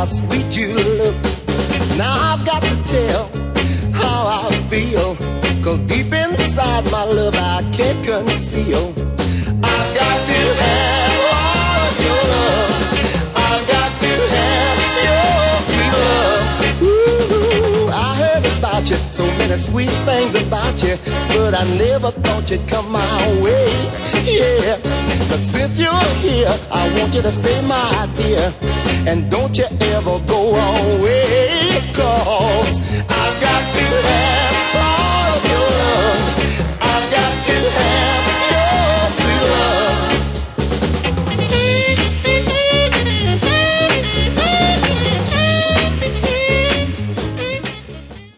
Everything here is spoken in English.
how sweet you look. Now I've got to tell how I feel, 'cause deep inside my love I can't conceal. I've got to have all of your love. I've got to have your sweet love. Ooh, I heard about you, so many sweet things about you, but I never thought you'd come my way. Yeah, but since you're here, I want you to stay my dear, and don't you ever go away, 'cause I've got